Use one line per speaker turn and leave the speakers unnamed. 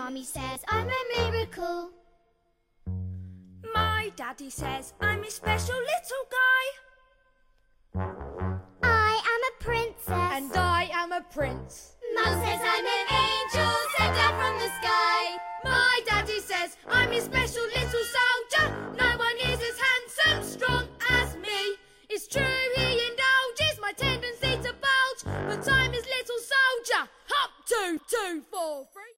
Mommy says I'm a miracle.
My daddy says I'm a special little guy.
I am a princess.
And I am a prince.
Mum says I'm an angel sent down from the sky.
My daddy says I'm a special